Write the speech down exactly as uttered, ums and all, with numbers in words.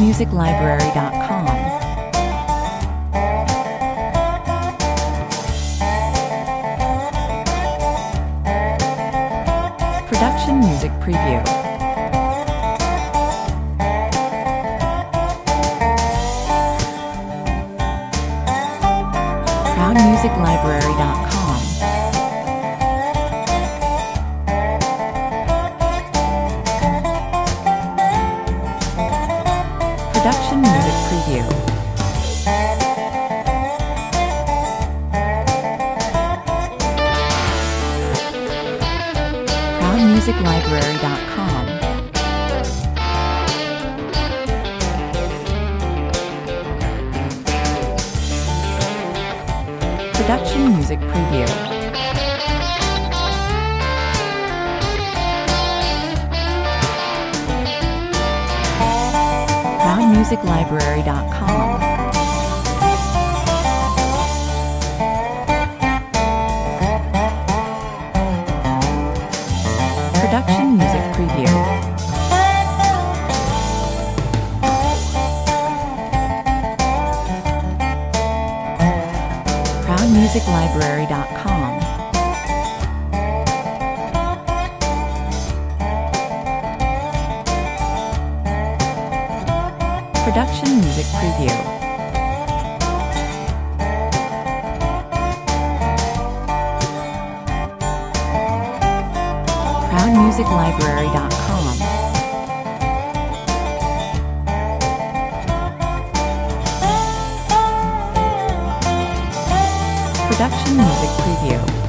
music library dot com. Production Music Preview. crown music library dot com. Production Music Preview. crown music library dot com. Production Music Preview. crown music library dot com. Production Music Preview. crown music library dot com. Production Music Preview. crown music library dot com. Production Music Preview.